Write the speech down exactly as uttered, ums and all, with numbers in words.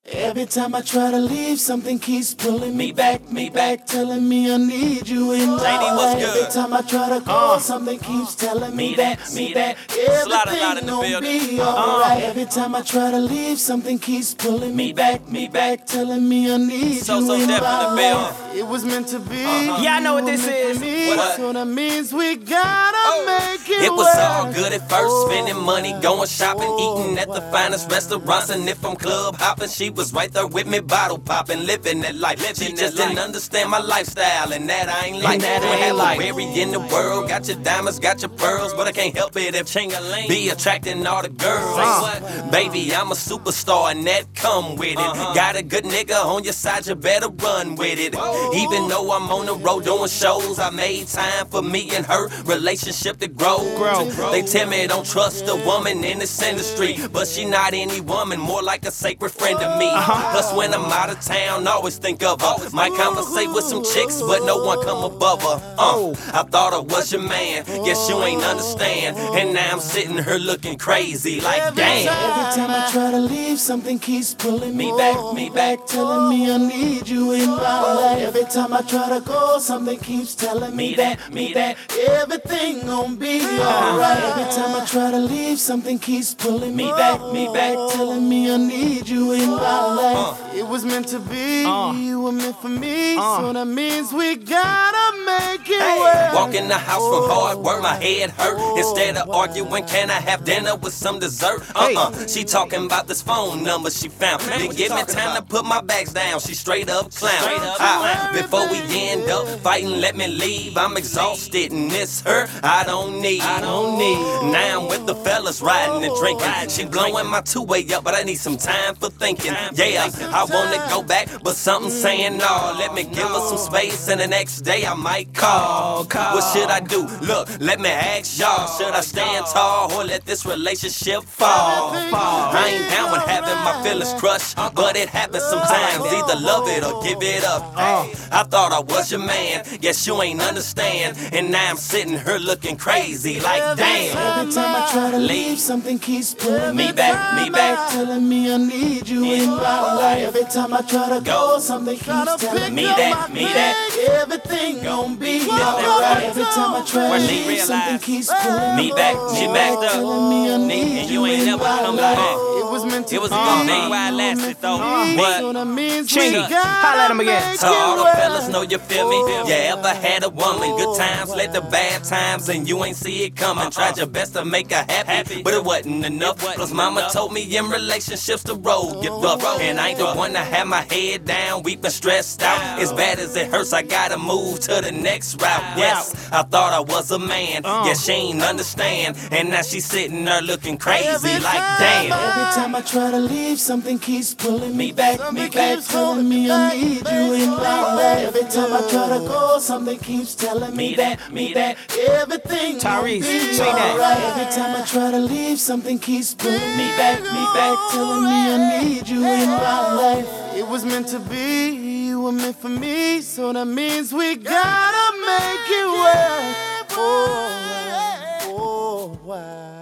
Every time I try to leave, something keeps pulling me back, me back, telling me I need you in my life. Every time I try to call, uh, something keeps telling me that, me that, everything gon' be alright. Uh, Every time I try to leave, something keeps pulling me back, me back, telling me I need so, you so in my life. It was meant to be. Uh-huh. Yeah, I know what this is. What? So that means we gotta oh. make it. It was work. all good at first, oh. spending money, going shopping, eating at the finest restaurants, and if I'm club hopping, she was right there with me, bottle popping, living that life. Living she just didn't life. understand my lifestyle, and that I ain't like. That I ain't like. Every in the world, got your diamonds, got your pearls, but I can't help it if Ching-a-ling be attracting all the girls. Uh. Baby, I'm a superstar, and that come with it. Uh-huh. Got a good nigga on your side, you better run with it. Whoa. Even though I'm on the road doing shows, I made time for me and her relationship to grow. grow. They tell me don't trust a woman in this industry, but she not any woman, more like a sacred friend to me. Uh-huh. Plus when I'm out of town, always think of her. Might conversate with some chicks, but no one come above her. Uh, I thought I was your man, guess you ain't understand. And now I'm sitting here looking crazy, like damn. Every time I try to leave, something keeps pulling me back, me back, telling me I need you in my life. Every time I try to go, something keeps telling me that, me that, everything gon' be alright. Every time I try to leave, something keeps pulling me back, me back, telling me I need you in my life. It was meant to be, you were meant for me, so that means we gotta make it hey. work. Walk in the house from hard work, my head hurt. Instead of arguing, can I have dinner with some dessert? Uh-uh, she talking about this phone number she found. Then give me time to put my bags down, she straight up clown. Straight up I, before we end up fighting, let me leave. I'm exhausted and miss her, I don't need. I don't need. Now I'm with the fellas riding and drinking. She blowing my two-way up, but I need some time for thinking. Yeah, I wanna go back, but something saying no. Let me give her some space, and the next day I might call. What should I do? Look, let me ask y'all. Should I stand tall or let this relationship fall? I ain't down with having my feelings crushed, but it happens sometimes. Either love it or give it up. I thought I was your man, guess you ain't understand. And now I'm sitting here looking crazy, like damn. Every time I try to leave, something keeps pulling me back, me back, telling me I need you in my life. Every time I try to go, something keeps telling me that, me that, everything gon' be alright. Every time I try to leave, something keeps pulling me back, me back, telling me I need you in my life. It was meant to be. It was a good thing while I lasted though. But Chinga, holla at him again. So all the fellas know you feel me. You ever had a woman, good times led to bad times, and you ain't see it coming. Tried your best to make her happy, but it wasn't enough. Plus mama told me in relationships the road get rough, and I ain't the one to have my head down, weeping stressed out. As bad as it hurts, I gotta move to the next route. Yes, I thought I was a man, yes she ain't understand, and now she's sitting there looking crazy like damn. Every time I try to leave, something keeps pulling me back, me back, telling me I need you in my life. Every time I try to go, something keeps telling me that, me that, everything Tyrese, be alright. Every time I try to leave, something keeps pulling me back, me back, telling me I need you in my life. It was meant to be, you were meant for me, so that means we gotta make it work. Oh, oh, why?